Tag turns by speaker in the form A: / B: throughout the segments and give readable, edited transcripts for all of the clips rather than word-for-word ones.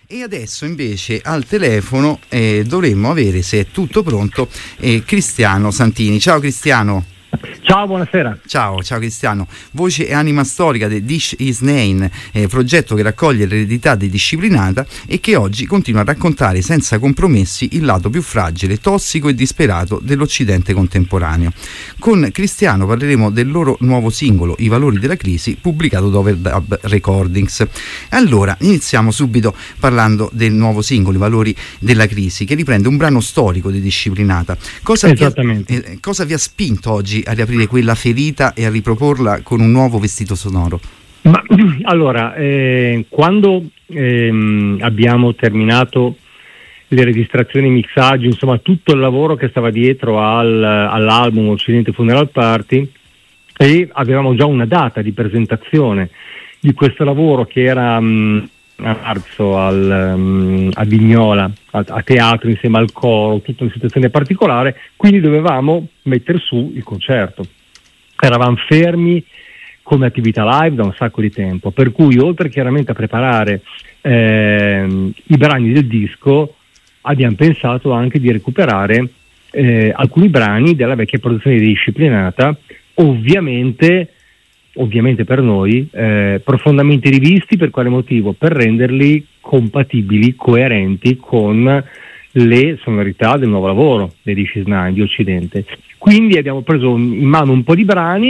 A: E adesso invece al telefono dovremmo avere, se è tutto pronto, Cristiano Santini. Ciao Cristiano.
B: Ciao, buonasera.
A: Ciao Cristiano, voce e anima storica di This Is Name, progetto che raccoglie l'eredità di Disciplinata e che oggi continua a raccontare senza compromessi il lato più fragile, tossico e disperato dell'Occidente contemporaneo. Con Cristiano parleremo del loro nuovo singolo, I valori della crisi, pubblicato da Overdub Recordings. Allora, iniziamo subito parlando del nuovo singolo, I valori della crisi, che riprende un brano storico di Disciplinata. Cosa vi ha spinto oggi a riaprire quella ferita e a riproporla con un nuovo vestito sonoro?
B: Ma allora, quando abbiamo terminato le registrazioni, i mixaggi, insomma tutto il lavoro che stava dietro all'album Occidente Funeral Party, e avevamo già una data di presentazione di questo lavoro che era a marzo a Vignola, a teatro insieme al coro, tutta una situazione particolare, quindi dovevamo mettere su il concerto. Eravamo fermi come attività live da un sacco di tempo, per cui oltre chiaramente a preparare i brani del disco, abbiamo pensato anche di recuperare alcuni brani della vecchia produzione di Disciplinata, ovviamente per noi profondamente rivisti. Per quale motivo? Per renderli compatibili, coerenti con le sonorità del nuovo lavoro dei This Is Nine di Occidente. Quindi abbiamo preso in mano un po' di brani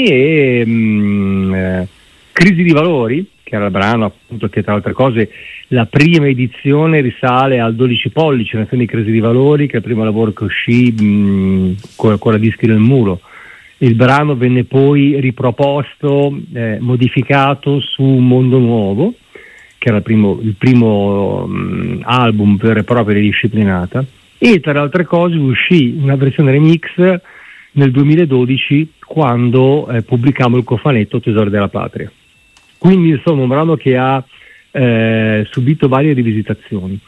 B: e Crisi di valori, che era il brano appunto che tra altre cose la prima edizione risale al 12 pollici, la canzone di Crisi di valori, che è il primo lavoro che uscì con la Dischi del Muro. Il brano venne poi riproposto, modificato su Mondo Nuovo, che era il primo album vero e proprio di Disciplinata, e tra le altre cose uscì una versione remix nel 2012 quando pubblicammo il cofanetto Tesori della Patria. Quindi insomma un brano che ha subito varie rivisitazioni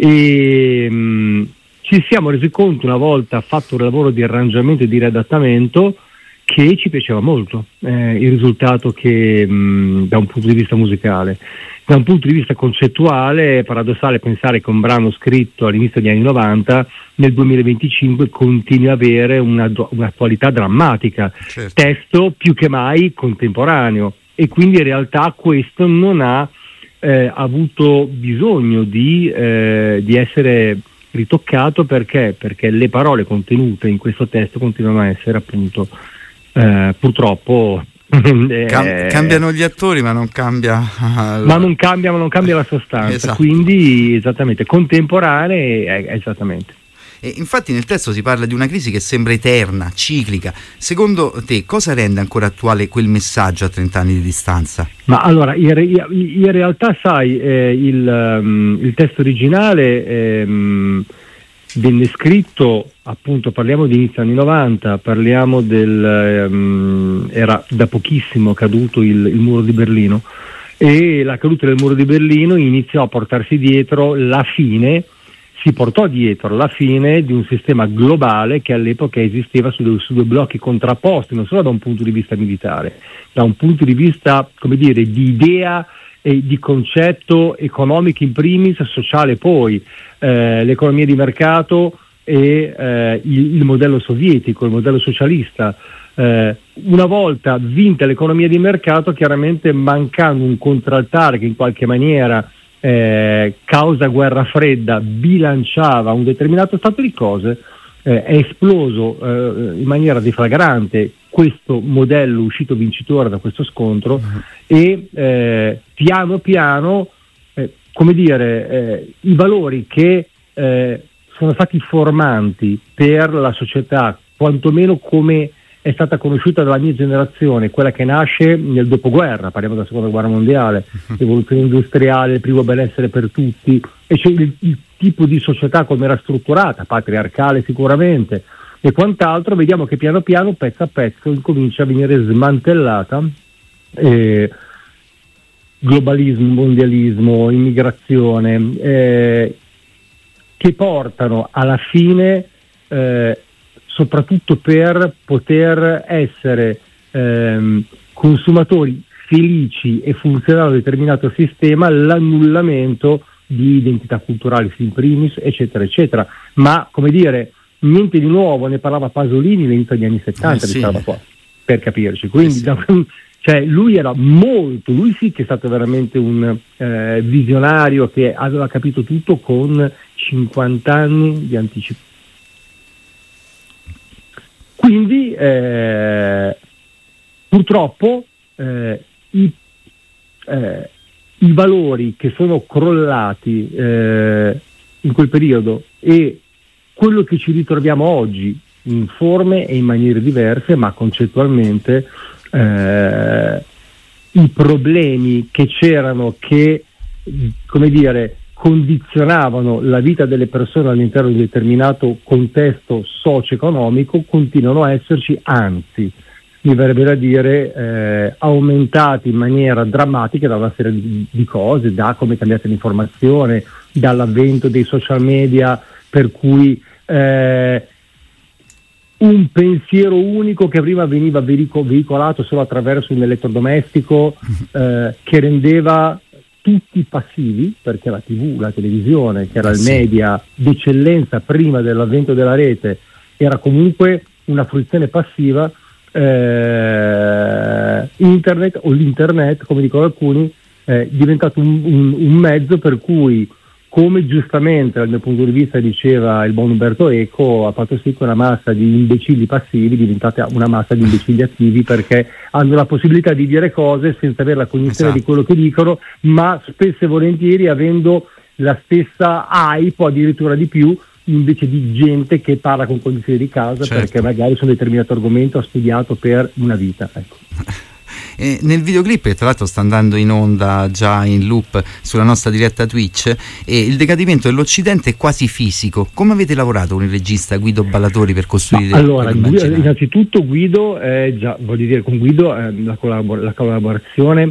B: e ci siamo resi conto, una volta fatto il lavoro di arrangiamento e di riadattamento, che ci piaceva molto il risultato che da un punto di vista musicale. Da un punto di vista concettuale è paradossale pensare che un brano scritto all'inizio degli anni 90 nel 2025 continui a avere un'attualità drammatica, certo. Testo più che mai contemporaneo, e quindi in realtà questo non ha avuto bisogno di essere ritoccato. Perché le parole contenute in questo testo continuano a essere appunto purtroppo
A: cambiano gli attori, ma non cambia
B: non cambia la sostanza. Esatto. Quindi esattamente contemporanee, esattamente.
A: E infatti nel testo si parla di una crisi che sembra eterna, ciclica. Secondo te cosa rende ancora attuale quel messaggio a 30 anni di distanza?
B: Ma allora in realtà sai, il testo originale venne scritto, appunto, parliamo di inizio anni 90, parliamo era da pochissimo caduto il muro di Berlino, e la caduta del muro di Berlino iniziò a portarsi dietro si portò dietro la fine di un sistema globale che all'epoca esisteva su due blocchi contrapposti, non solo da un punto di vista militare, da un punto di vista, come dire, di idea e di concetto economico in primis, sociale poi, l'economia di mercato e il modello sovietico, il modello socialista. Una volta vinta l'economia di mercato, chiaramente mancando un contraltare che in qualche maniera causa guerra fredda bilanciava un determinato stato di cose, è esploso in maniera deflagrante questo modello uscito vincitore da questo scontro, e piano piano come dire, i valori che sono stati formanti per la società, quantomeno come è stata conosciuta dalla mia generazione, quella che nasce nel dopoguerra, parliamo della seconda guerra mondiale, l'evoluzione industriale, il primo benessere per tutti, e cioè il tipo di società come era strutturata, patriarcale sicuramente, e quant'altro, vediamo che piano piano, pezzo a pezzo, incomincia a venire smantellata. Globalismo, mondialismo, immigrazione, che portano alla fine, soprattutto per poter essere consumatori felici e funzionare a un determinato sistema, l'annullamento di identità culturale in primis, eccetera, eccetera. Ma, come dire, niente di nuovo, ne parlava Pasolini all'inizio degli anni 70 di questa roba qua, per capirci. Quindi cioè, lui era lui sì che è stato veramente un visionario che aveva capito tutto con 50 anni di anticipo. Quindi purtroppo i valori che sono crollati in quel periodo e quello che ci ritroviamo oggi in forme e in maniere diverse, ma concettualmente i problemi che c'erano, che, come dire, condizionavano la vita delle persone all'interno di un determinato contesto socio-economico, continuano a esserci, anzi mi verrebbe da dire aumentati in maniera drammatica da una serie di cose, da come è cambiata l'informazione, dall'avvento dei social media, per cui un pensiero unico che prima veniva veicolato solo attraverso un elettrodomestico che rendeva tutti passivi, perché la TV, la televisione, che era il media d'eccellenza prima dell'avvento della rete, era comunque una fruizione passiva. Internet, o l'internet, come dicono alcuni, è diventato un mezzo per cui, come giustamente dal mio punto di vista diceva il buon Umberto Eco, ha fatto sì che una massa di imbecilli passivi diventate una massa di imbecilli attivi, perché hanno la possibilità di dire cose senza avere la cognizione di quello che dicono, ma spesso e volentieri avendo la stessa hype o addirittura di più, invece di gente che parla con cognizione di causa, perché magari su un determinato argomento ha studiato per una vita, ecco.
A: Nel videoclip, che tra l'altro sta andando in onda già in loop sulla nostra diretta Twitch, il decadimento dell'Occidente è quasi fisico. Come avete lavorato con il regista Guido Ballatori per costruire?
B: Allora, innanzitutto Guido, con Guido la collaborazione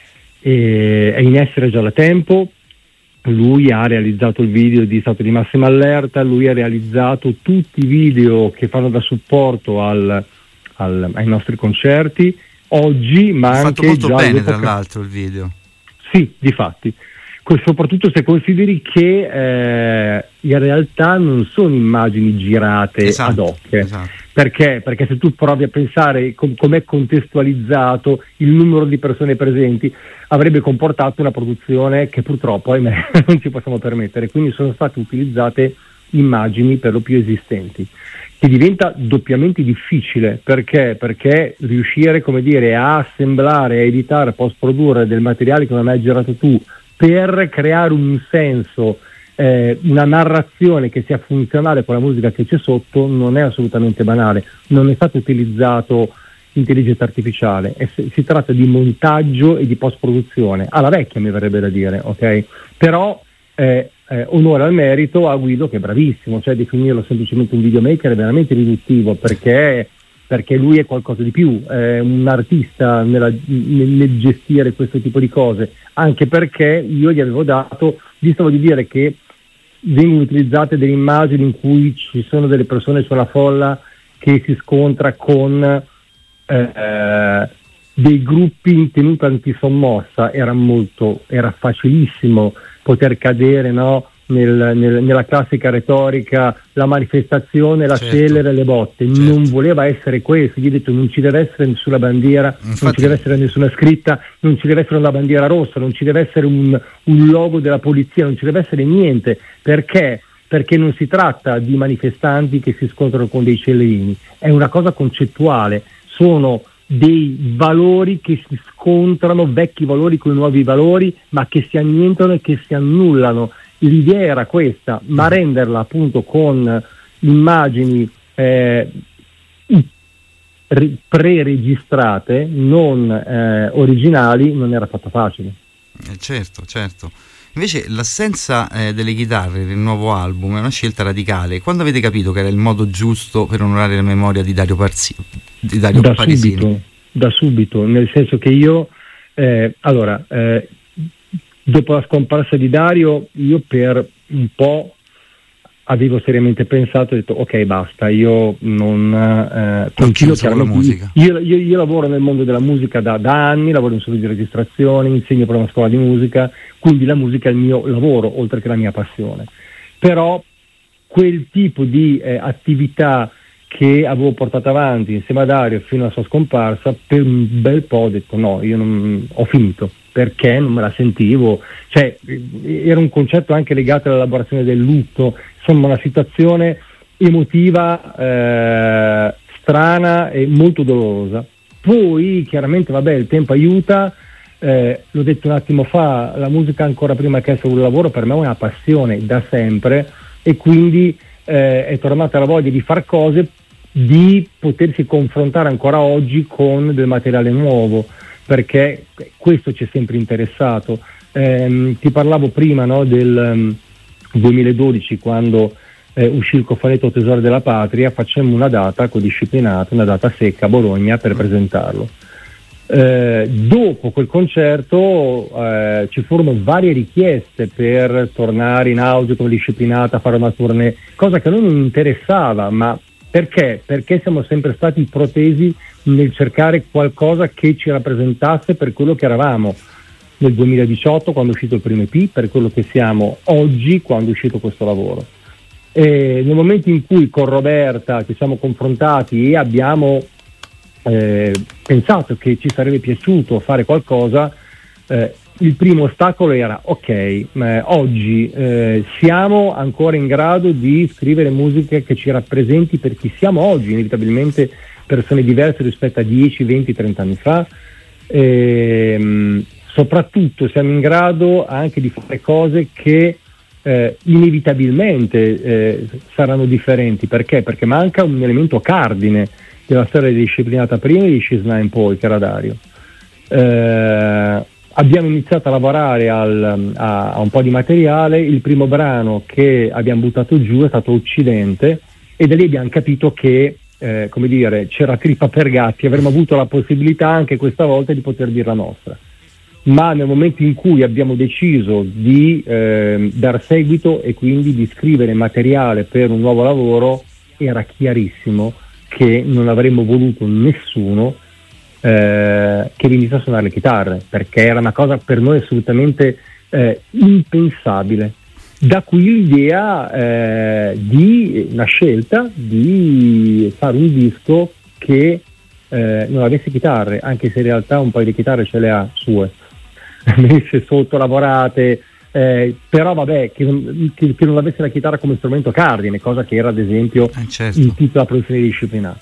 B: è in essere già da tempo. Lui ha realizzato il video di Stato di Massima Allerta, lui ha realizzato tutti i video che fanno da supporto ai nostri concerti oggi, ma anche
A: fatto molto
B: già
A: bene tra l'altro il video.
B: Sì, difatti, soprattutto se consideri che in realtà non sono immagini girate ad hoc, perché se tu provi a pensare com'è contestualizzato il numero di persone presenti, avrebbe comportato una produzione che purtroppo, ahimè, non ci possiamo permettere. Quindi sono state utilizzate immagini per lo più esistenti, che diventa doppiamente difficile perché riuscire, come dire, a assemblare, a editare, a post-produrre del materiale che non hai girato tu per creare un senso, una narrazione che sia funzionale con la musica che c'è sotto, non è assolutamente banale. Non è stato utilizzato intelligenza artificiale, si tratta di montaggio e di post-produzione alla vecchia, mi verrebbe da dire, ok? Però onore al merito a Guido, che è bravissimo, cioè definirlo semplicemente un videomaker è veramente riduttivo, perché lui è qualcosa di più, è un artista nel gestire questo tipo di cose, anche perché io gli avevo stavo di dire che vengono utilizzate delle immagini in cui ci sono delle persone sulla folla che si scontra con dei gruppi in tenuta antisommossa. Era facilissimo poter cadere, no, nella classica retorica, la manifestazione, l'accelera, le botte. Non voleva essere questo. Gli ho detto: non ci deve essere nessuna bandiera, non ci deve essere nessuna scritta, non ci deve essere una bandiera rossa, non ci deve essere un logo della polizia, non ci deve essere niente. Perché non si tratta di manifestanti che si scontrano con dei cellerini, è una cosa concettuale, sono dei valori che si scontrano, vecchi valori con nuovi valori, ma che si annientano e che si annullano. L'idea era questa, ma renderla appunto con immagini pre-registrate, non originali, non era affatto facile.
A: Certo. Invece l'assenza delle chitarre nel nuovo album è una scelta radicale. Quando avete capito che era il modo giusto per onorare la memoria di Dario Parisini?
B: Da subito, nel senso che io dopo la scomparsa di Dario, io per un po' avevo seriamente pensato, ho detto ok basta, io non continuo
A: con la musica.
B: Io lavoro nel mondo della musica da anni, lavoro in studio di registrazione, insegno per una scuola di musica, quindi la musica è il mio lavoro oltre che la mia passione. Però quel tipo di attività che avevo portato avanti insieme a Dario fino alla sua scomparsa, per un bel po' ho detto no, io non ho finito, perché non me la sentivo, cioè era un concetto anche legato all'elaborazione del lutto, insomma una situazione emotiva strana e molto dolorosa. Poi chiaramente vabbè, il tempo aiuta, l'ho detto un attimo fa, la musica ancora prima che essere un lavoro per me è una passione da sempre, e quindi è tornata la voglia di fare cose, di potersi confrontare ancora oggi con del materiale nuovo, perché questo ci è sempre interessato. Ti parlavo prima, no, del 2012, quando uscì il cofanetto Tesoro della Patria, facemmo una data codisciplinata, una data secca a Bologna per presentarlo. Dopo quel concerto ci furono varie richieste per tornare in audio codisciplinata, fare una tournée, cosa che a noi non interessava, ma perché? Perché siamo sempre stati protesi nel cercare qualcosa che ci rappresentasse per quello che eravamo nel 2018 quando è uscito il primo EP, per quello che siamo oggi quando è uscito questo lavoro. E nel momento in cui con Roberta ci siamo confrontati e abbiamo pensato che ci sarebbe piaciuto fare qualcosa, il primo ostacolo era ok, oggi siamo ancora in grado di scrivere musiche che ci rappresenti per chi siamo oggi, inevitabilmente persone diverse rispetto a 10, 20, 30 anni fa, soprattutto siamo in grado anche di fare cose che inevitabilmente saranno differenti. Perché? Perché manca un elemento cardine della storia disciplinata prima e di She's Nine poi, che era Dario. Abbiamo iniziato a lavorare a un po' di materiale. Il primo brano che abbiamo buttato giù è stato Occidente, e da lì abbiamo capito che come dire, c'era trippa per gatti, avremmo avuto la possibilità anche questa volta di poter dire la nostra. Ma nel momento in cui abbiamo deciso di dar seguito e quindi di scrivere materiale per un nuovo lavoro, era chiarissimo che non avremmo voluto nessuno che venisse a suonare le chitarre, perché era una cosa per noi assolutamente impensabile. Da qui l'idea di una scelta di fare un disco che non avesse chitarre, anche se in realtà un paio di chitarre ce le ha sue, messe sotto, lavorate, però vabbè, che non avesse la chitarra come strumento cardine, cosa che era ad esempio
A: certo,
B: in tutta la produzione disciplinata.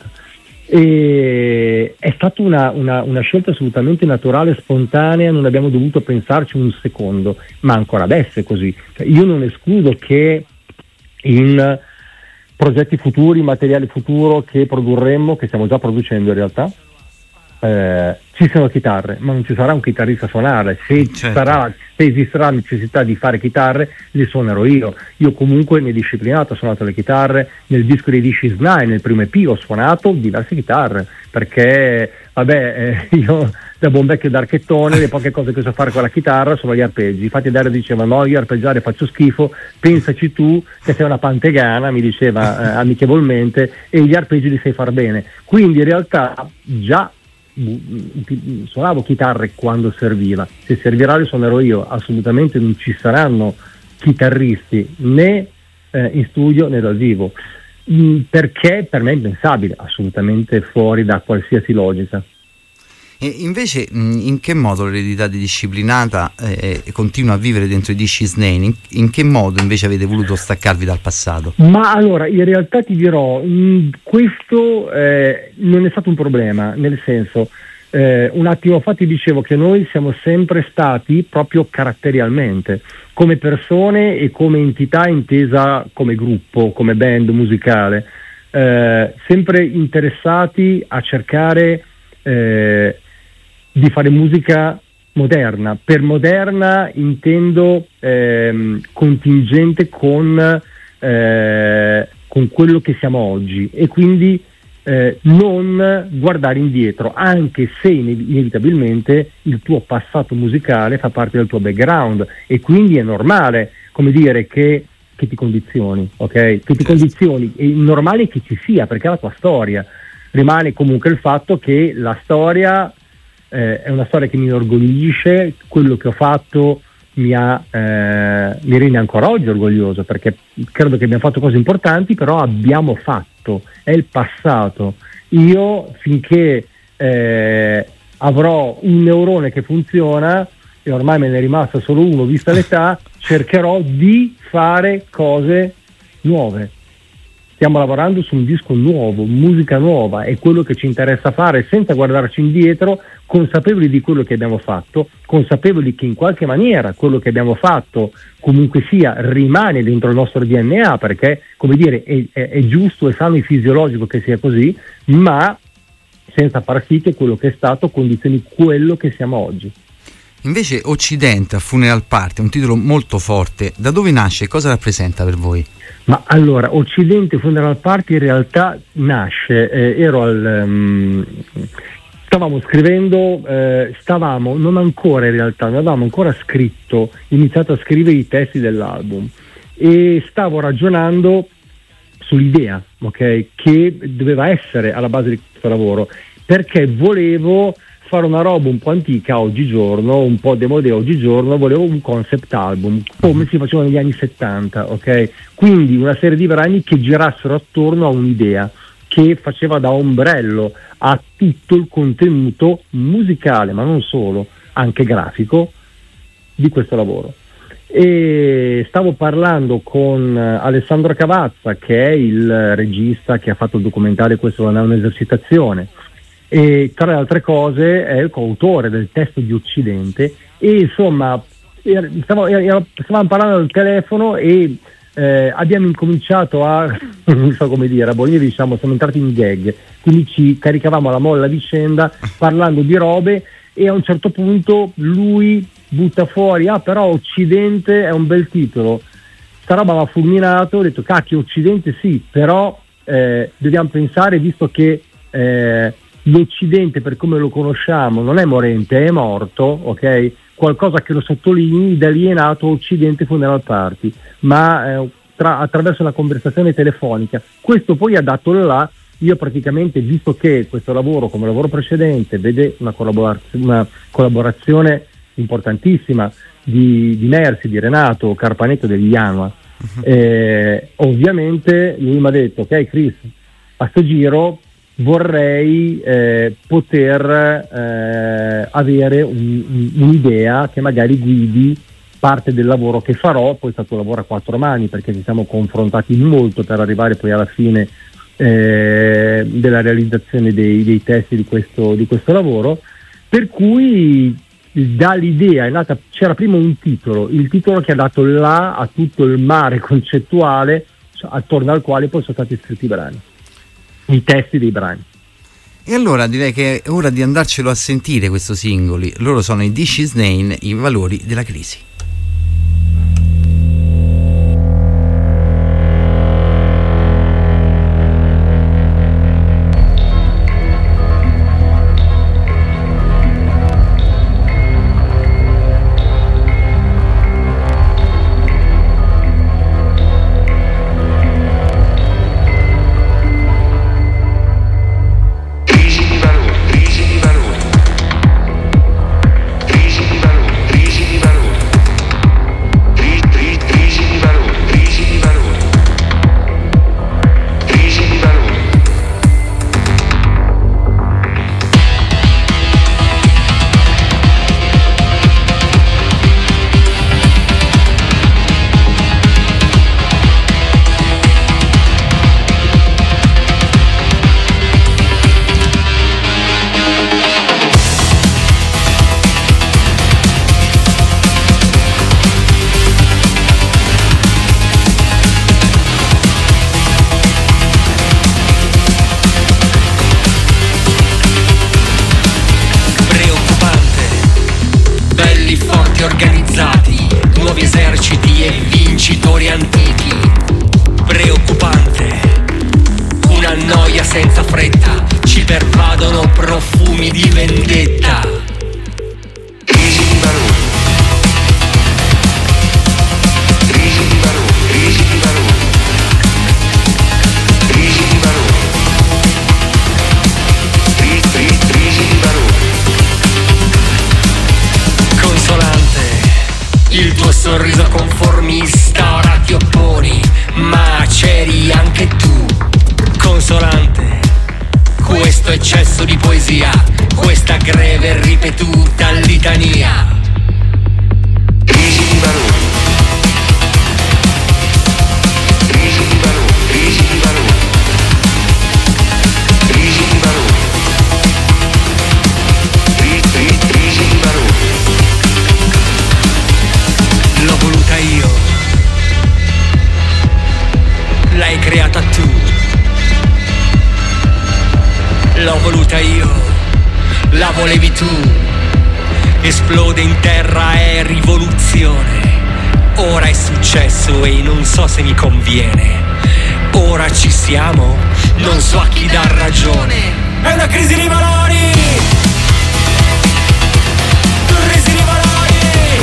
B: E è stata una scelta assolutamente naturale, spontanea, non abbiamo dovuto pensarci un secondo, ma ancora adesso è così. Io non escludo che in progetti futuri, materiale futuro che produrremmo, che stiamo già producendo in realtà, ci sono chitarre, ma non ci sarà un chitarrista a suonare. Se esisterà necessità di fare chitarre, le suonerò io. Io comunque nel disciplinato ho suonato le chitarre, nel disco di She's Nine, nel primo EP, ho suonato diverse chitarre, perché vabbè, io da buon vecchio d'archettone le poche cose che so fare con la chitarra sono gli arpeggi. Infatti Dario diceva no, io arpeggiare faccio schifo, pensaci tu che sei una pantegana, mi diceva amichevolmente, e gli arpeggi li sai far bene. Quindi in realtà già suonavo chitarre quando serviva, se servirà le suonerò io. Assolutamente non ci saranno chitarristi né in studio né dal vivo, perché per me è impensabile, assolutamente fuori da qualsiasi logica.
A: E invece in che modo l'eredità di Disciplinata continua a vivere dentro i She's Nine? In che modo invece avete voluto staccarvi dal passato?
B: Ma allora, in realtà ti dirò, questo non è stato un problema, nel senso, un attimo fa ti dicevo che noi siamo sempre stati, proprio caratterialmente, come persone e come entità intesa come gruppo, come band musicale, sempre interessati a cercare di fare musica moderna. Per moderna intendo contingente con quello che siamo oggi, e quindi non guardare indietro, anche se inevitabilmente il tuo passato musicale fa parte del tuo background, e quindi è normale, come dire, che che ti condizioni, ok? Che ti condizioni, è normale che ci sia, perché è la tua storia. Rimane comunque il fatto che la storia è una storia che mi inorgoglisce, quello che ho fatto mi rende ancora oggi orgoglioso, perché credo che abbiamo fatto cose importanti, però abbiamo fatto, è il passato. Io finché avrò un neurone che funziona, e ormai me ne è rimasto solo uno vista l'età, cercherò di fare cose nuove. Stiamo lavorando su un disco nuovo, musica nuova, è quello che ci interessa fare senza guardarci indietro, consapevoli di quello che abbiamo fatto, consapevoli che in qualche maniera quello che abbiamo fatto comunque sia rimane dentro il nostro DNA, perché come dire è giusto e sano e fisiologico che sia così, ma senza far sì che quello che è stato condizioni quello che siamo oggi.
A: Invece Occidente a Funeral Party è un titolo molto forte. Da dove nasce e cosa rappresenta per voi?
B: Ma allora, Occidente Funeral Party in realtà nasce, stavamo scrivendo, non ancora in realtà, non avevamo ancora iniziato a scrivere i testi dell'album, e stavo ragionando sull'idea, ok, che doveva essere alla base di questo lavoro, perché volevo fare una roba un po' antica oggigiorno, un po' demodé oggigiorno, volevo un concept album, come si faceva negli anni 70, ok? Quindi una serie di brani che girassero attorno a un'idea, che faceva da ombrello a tutto il contenuto musicale, ma non solo, anche grafico, di questo lavoro. E stavo parlando con Alessandro Cavazza, che è il regista che ha fatto il documentario Questo non è un'esercitazione, e tra le altre cose è il coautore del testo di Occidente, e insomma stavamo parlando al telefono e abbiamo incominciato non so come dire, a Bologna diciamo siamo entrati in gag, quindi ci caricavamo alla molla vicenda parlando di robe, e a un certo punto lui butta fuori però Occidente è un bel titolo, sta roba mi ha fulminato, ho detto cacchio Occidente sì, però dobbiamo pensare, visto che l'Occidente per come lo conosciamo non è morente, è morto, ok? Qualcosa che lo sottolinei, da lì è nato Occidente Funeral Party, ma attraverso una conversazione telefonica. Questo poi ha dato là, io praticamente, visto che questo lavoro, come lavoro precedente, vede una collaborazione importantissima di Mersi, di Renato Carpanetto degli Yanua, ovviamente lui mi ha detto ok Chris, a sto giro vorrei poter avere un'idea che magari guidi parte del lavoro che farò. Poi è stato un lavoro a quattro mani, perché ci siamo confrontati molto per arrivare poi alla fine della realizzazione dei testi di questo lavoro, per cui dall'idea è nata, c'era prima un titolo, il titolo che ha dato là a tutto il mare concettuale attorno al quale poi sono stati scritti i brani, i testi dei brani.
A: E allora direi che è ora di andarcelo a sentire questo singoli. Loro sono i This Is Nain, i valori della crisi.
C: Crisi di valori, eri anche tu. Consolante, questo eccesso di poesia, questa greve ripetuta litania.
D: Crisi di valori. Crisi di valori, crisi di valori. Crisi di valori. Crisi di valori.
C: L'ho voluta io, l'hai creata tu. L'ho voluta io, la volevi tu. Esplode in terra, è rivoluzione. Ora è successo e non so se mi conviene. Ora ci siamo, non so a chi dar ragione. È una crisi di valori. Crisi di valori.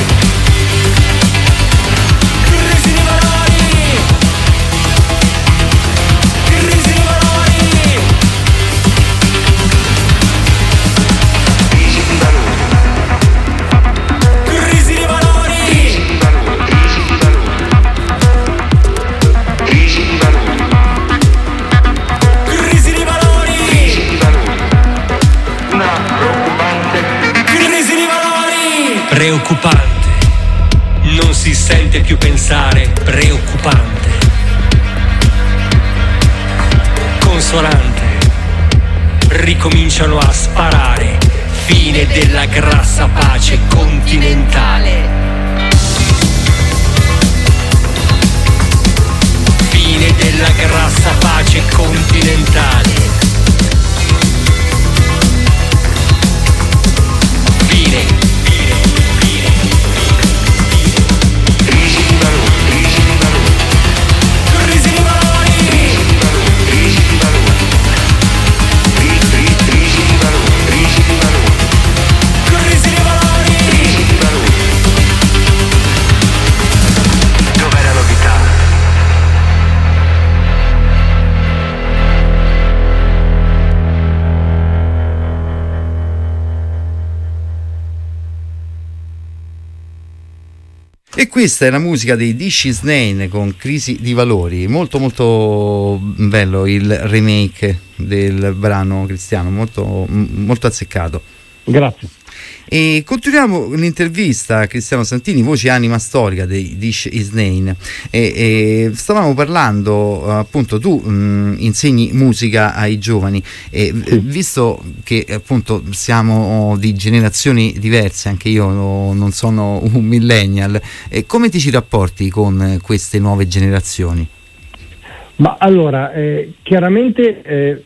C: Crisi di valori. Crisi di valori.
D: Crisi di valori.
C: Crisi di valori.
D: Crisi di valori.
C: Crisi di valori.
D: Crisi di valori. Una preoccupante.
C: Crisi di valori. Preoccupante. Non si sente più pensare. Preoccupante. Consolante. Ricominciano a sparare. Fine della grassa pace continentale. Fine della grassa pace continentale. Fine, fine, fine.
D: Crisi di valori. Crisi di valori.
C: Crisi di valori.
D: Crisi di valori. Crisi di valori. Crisi di valori.
C: Crisi di valori.
D: Crisi di valori. Dov'è la novità?
A: E questa è la musica dei This Is Nane con Crisi di valori. Molto molto bello il remake del brano, Cristiano, molto, molto azzeccato.
B: Grazie.
A: E continuiamo l'intervista a Cristiano Santini, voce anima storica dei This Is Nane, e stavamo parlando, appunto, tu insegni musica ai giovani, e visto che appunto siamo di generazioni diverse, anche io non sono un millennial, come ti ci rapporti con queste nuove generazioni?
B: Ma allora, chiaramente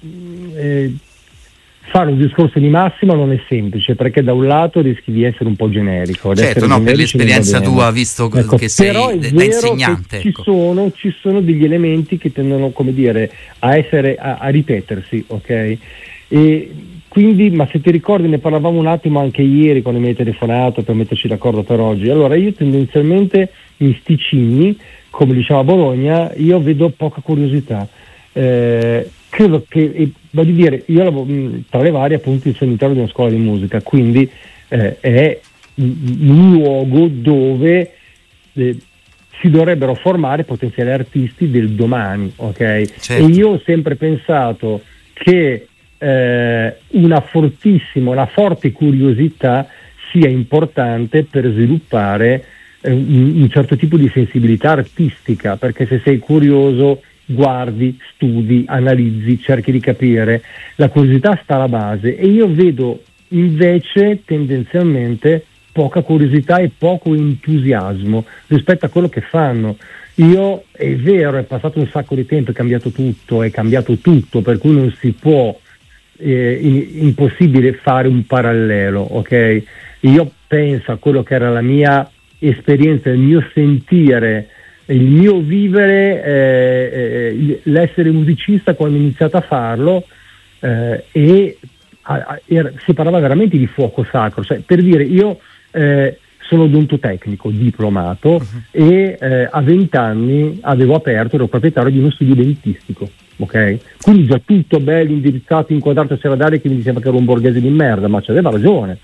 B: fare un discorso di massima non è semplice, perché da un lato rischi di essere un po' generico.
A: Certo, no, per l'esperienza tua, visto che sei da insegnante.
B: Che ci sono degli elementi che tendono, come dire, a ripetersi, ok? E quindi, ma se ti ricordi, ne parlavamo un attimo anche ieri quando mi hai telefonato per metterci d'accordo per oggi. Allora, io tendenzialmente in sti cigni, come diciamo a Bologna, io vedo poca curiosità. Credo che, voglio dire, io tra le varie appunto insegno all'interno di una scuola di musica, quindi è un luogo dove si dovrebbero formare potenziali artisti del domani, ok?
A: Certo.
B: E io ho sempre pensato che una forte curiosità sia importante per sviluppare un certo tipo di sensibilità artistica, perché se sei curioso guardi, studi, analizzi, cerchi di capire, la curiosità sta alla base, e io vedo invece tendenzialmente poca curiosità e poco entusiasmo rispetto a quello che fanno. Io, è vero, è passato un sacco di tempo, è cambiato tutto, per cui non si può, impossibile fare un parallelo, ok? Io penso a quello che era la mia esperienza, il mio sentire, il mio vivere, l'essere musicista quando ho iniziato a farlo, e si parlava veramente di fuoco sacro, cioè, per dire, io sono odontotecnico diplomato, e a 20 anni ero proprietario di uno studio dentistico, ok? Quindi già tutto bello, indirizzato, inquadrato, c'era Dario che mi diceva che ero un borghese di merda, ma c'aveva ragione.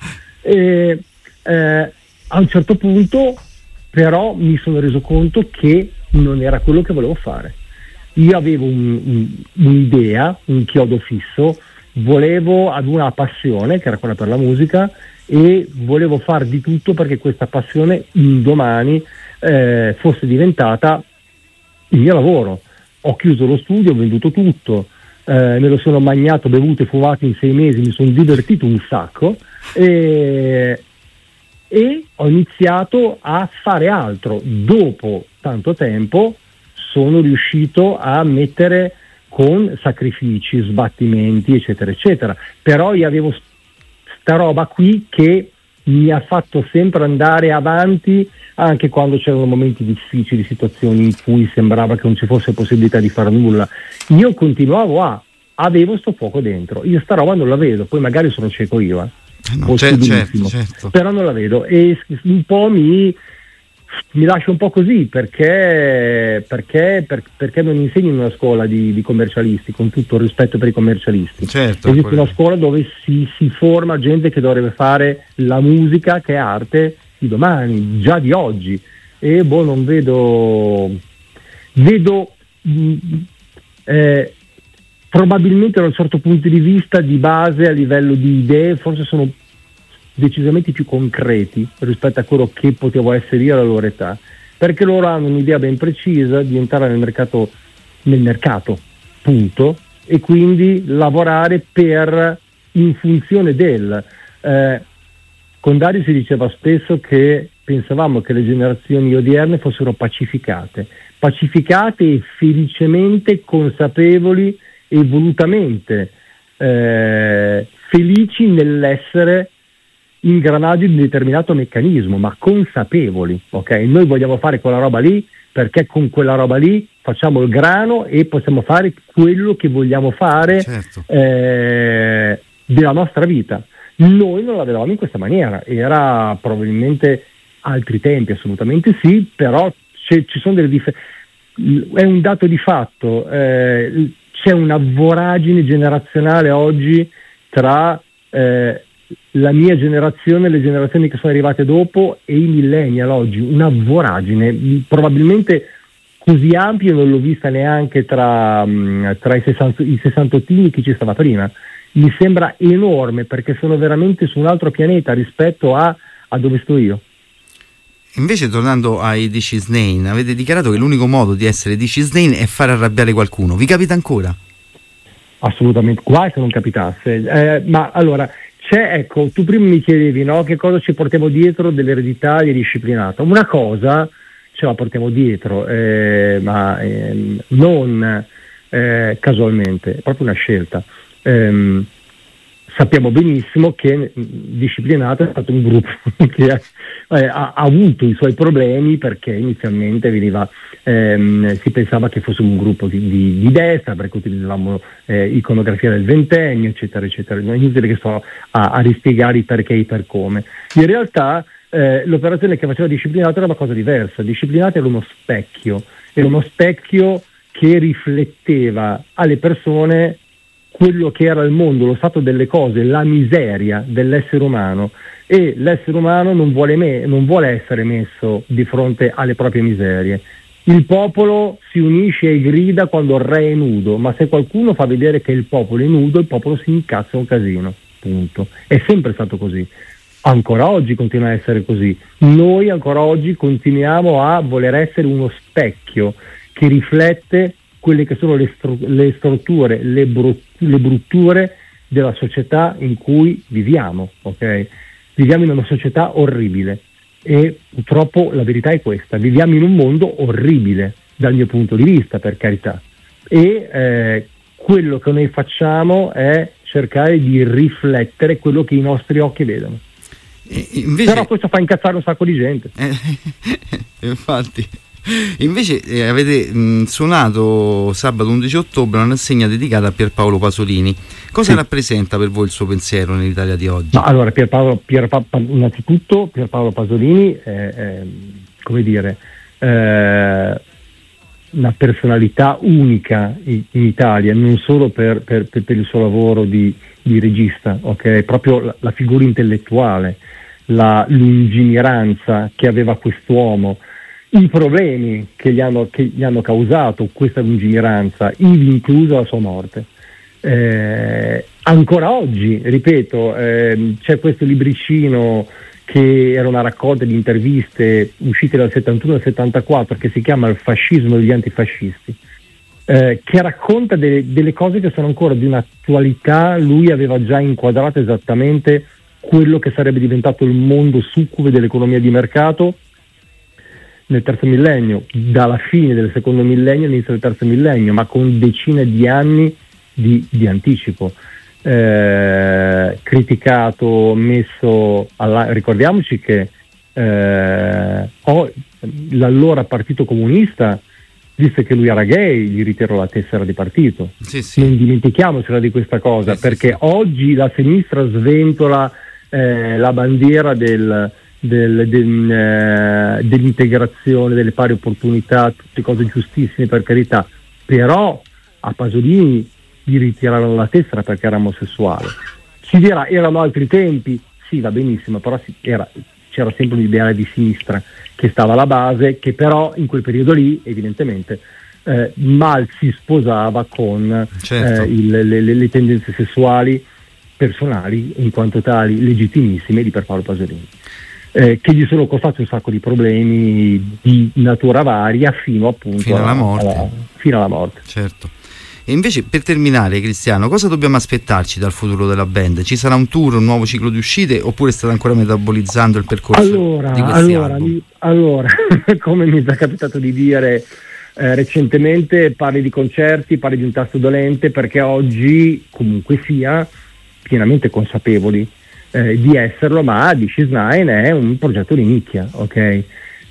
B: A un certo punto però mi sono reso conto che non era quello che volevo fare, io avevo un'idea, un chiodo fisso, avevo una passione che era quella per la musica e volevo fare di tutto perché questa passione un domani fosse diventata il mio lavoro. Ho chiuso lo studio, ho venduto tutto, me lo sono magnato, bevuto e fumato in 6 mesi, mi sono divertito un sacco e ho iniziato a fare altro. Dopo tanto tempo sono riuscito a mettere con sacrifici, sbattimenti, eccetera, eccetera. Però io avevo sta roba qui che mi ha fatto sempre andare avanti, anche quando c'erano momenti difficili, situazioni in cui sembrava che non ci fosse possibilità di fare nulla. Io continuavo avevo sto fuoco dentro. Io sta roba non la vedo, poi magari sono cieco io,
A: No, certo.
B: però non la vedo e un po' mi lascia un po' così perché non insegno in una scuola di commercialisti, con tutto il rispetto per i commercialisti.
A: Certo,
B: esiste una scuola dove si forma gente che dovrebbe fare la musica, che è arte di domani, già di oggi, e non vedo probabilmente da un certo punto di vista di base, a livello di idee, forse sono decisamente più concreti rispetto a quello che potevo essere io alla loro età, perché loro hanno un'idea ben precisa di entrare nel mercato, punto, e quindi lavorare in funzione del con Dario si diceva spesso che pensavamo che le generazioni odierne fossero pacificate e felicemente consapevoli e volutamente felici nell'essere ingranaggi di un determinato meccanismo, ma consapevoli, ok? Noi vogliamo fare quella roba lì perché con quella roba lì facciamo il grano e possiamo fare quello che vogliamo fare, certo, della nostra vita. Noi non la vedevamo in questa maniera, era probabilmente altri tempi, assolutamente sì, però ci sono delle differenze. È un dato di fatto, c'è una voragine generazionale oggi tra la mia generazione e le generazioni che sono arrivate dopo e i millennial oggi, una voragine probabilmente così ampia non l'ho vista neanche tra i 68 chi ci stava prima. Mi sembra enorme perché sono veramente su un altro pianeta rispetto a dove sto io.
A: Invece, tornando ai DC Snane, avete dichiarato che l'unico modo di essere DC Snane è fare arrabbiare qualcuno. Vi capita ancora?
B: Assolutamente, guai se non capitasse. Ma allora, ecco, tu prima mi chiedevi, no, che cosa ci portiamo dietro dell'eredità disciplinata. Una cosa ce la portiamo dietro, ma non casualmente, è proprio una scelta. Sappiamo benissimo che Disciplinata è stato un gruppo che ha avuto i suoi problemi perché inizialmente si pensava che fosse un gruppo di destra, perché utilizzavamo iconografia del ventennio, eccetera, eccetera. Non è inutile che sto a rispiegare i perché e i per come. In realtà l'operazione che faceva Disciplinata era una cosa diversa. Disciplinata era uno specchio che rifletteva alle persone quello che era il mondo, lo stato delle cose, la miseria dell'essere umano, e l'essere umano non vuole essere messo di fronte alle proprie miserie. Il popolo si unisce e grida quando il re è nudo, ma se qualcuno fa vedere che il popolo è nudo, il popolo si incazza un casino, punto. È sempre stato così. Ancora oggi continua a essere così. Noi ancora oggi continuiamo a voler essere uno specchio che riflette quelle che sono le strutture, le brutture della società in cui viviamo, ok? Viviamo in una società orribile e purtroppo la verità è questa, viviamo in un mondo orribile dal mio punto di vista, per carità, e quello che noi facciamo è cercare di riflettere quello che i nostri occhi vedono. Però questo fa incazzare un sacco di gente.
A: Infatti. Invece avete suonato sabato 11 ottobre una rassegna dedicata a Pierpaolo Pasolini. Cosa rappresenta per voi il suo pensiero nell'Italia di oggi?
B: No, allora innanzitutto Pierpaolo Pasolini è come dire, una personalità unica in Italia, non solo per il suo lavoro di regista, ok? Proprio la figura intellettuale, la lungimiranza che aveva quest'uomo, i problemi che gli hanno causato questa lungimiranza, ivi inclusa la sua morte. Ancora oggi, ripeto, c'è questo libricino che era una raccolta di interviste uscite dal 71 al 74 che si chiama Il fascismo degli antifascisti, che racconta delle cose che sono ancora di un'attualità. Lui aveva già inquadrato esattamente quello che sarebbe diventato il mondo succube dell'economia di mercato nel terzo millennio, dalla fine del secondo millennio all'inizio del terzo millennio, ma con decine di anni di anticipo. Criticato, messo ricordiamoci che l'allora Partito Comunista disse che lui era gay, gli ritirò la tessera di partito.
A: Sì.
B: Non dimentichiamocela di questa cosa, perché oggi la sinistra sventola la bandiera dell'integrazione, delle pari opportunità, tutte cose giustissime, per carità, però a Pasolini gli ritirarono la tessera perché era omosessuale. Si dirà erano altri tempi, sì, va benissimo, però c'era sempre un'idea di sinistra che stava alla base, che però in quel periodo lì evidentemente mal si sposava con le tendenze sessuali personali, in quanto tali legittimissime, di Pierpaolo Pasolini, che gli sono costati un sacco di problemi di natura varia fino alla morte.
A: Certo. E invece, per terminare, Cristiano, cosa dobbiamo aspettarci dal futuro della band? Ci sarà un tour, un nuovo ciclo di uscite, oppure state ancora metabolizzando il percorso di questi album?
B: Allora, come mi è già capitato di dire recentemente, parli di concerti, parli di un tasto dolente, perché oggi comunque sia pienamente consapevoli di esserlo, ma This Is Nine è un progetto di nicchia, ok?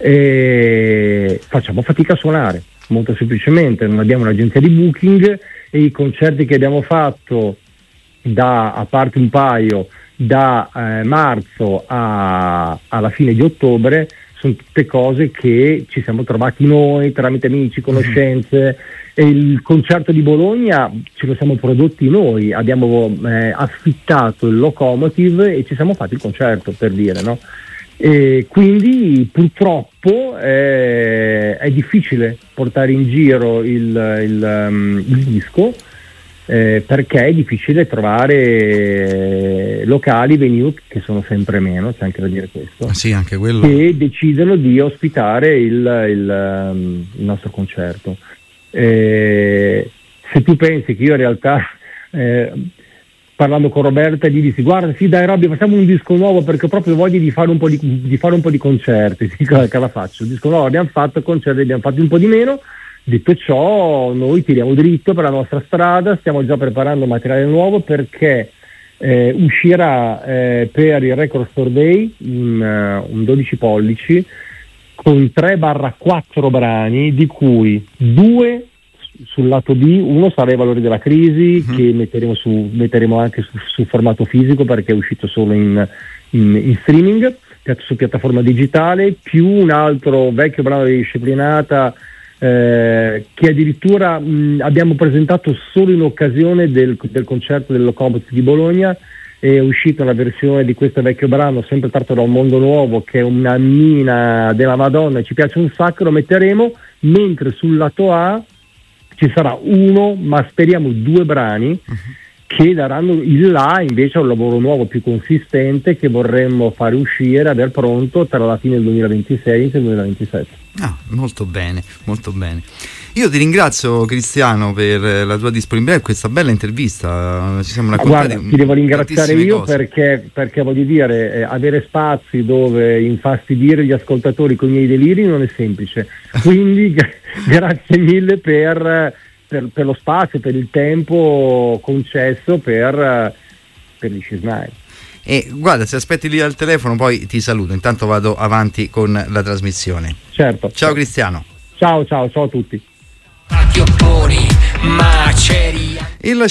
B: E facciamo fatica a suonare, molto semplicemente, non abbiamo un'agenzia di booking e i concerti che abbiamo fatto a parte un paio da marzo alla fine di ottobre sono tutte cose che ci siamo trovati noi tramite amici, conoscenze. E il concerto di Bologna ce lo siamo prodotti noi, abbiamo affittato il locomotive e ci siamo fatti il concerto, per dire, no? E quindi purtroppo è difficile portare in giro il disco, perché è difficile trovare locali, venue, che sono sempre meno, c'è anche da dire questo,
A: sì, anche quello,
B: che decidono di ospitare il nostro concerto. Se tu pensi che io in realtà parlando con Roberta gli dissi: guarda, sì dai Robby, facciamo un disco nuovo perché ho proprio voglia di fare un po' di concerti. Sì, che la faccio, il disco nuovo abbiamo fatto, concerti abbiamo fatti un po' di meno. Detto ciò, noi tiriamo dritto per la nostra strada, stiamo già preparando materiale nuovo, perché uscirà per il Record Store Day un 12 pollici con 3/4 brani, di cui 2 sul lato B, uno sarà I valori della crisi, che metteremo anche su formato fisico perché è uscito solo in streaming, su piattaforma digitale, più un altro vecchio brano di Disciplinata che addirittura abbiamo presentato solo in occasione del concerto del Locomotive di Bologna. È uscita una versione di questo vecchio brano, sempre tratto da Un mondo nuovo, che è una mina della Madonna, ci piace un sacco, lo metteremo, mentre sul lato A ci sarà uno, ma speriamo 2 brani che daranno il là invece a un lavoro nuovo più consistente che vorremmo fare uscire, aver pronto tra la fine del 2026 e il 2027.
A: Molto bene, molto bene. Io ti ringrazio, Cristiano, per la tua disponibilità e questa bella intervista. Ci siamo raccontati.
B: Guarda, ti devo ringraziare io perché voglio dire, avere spazi dove infastidire gli ascoltatori con i miei deliri non è semplice. Quindi grazie mille per lo spazio, per il tempo concesso per This Is Nine.
A: E guarda, se aspetti lì al telefono poi ti saluto, intanto vado avanti con la trasmissione.
B: Certo.
A: Ciao Cristiano.
B: Ciao a tutti.
A: Il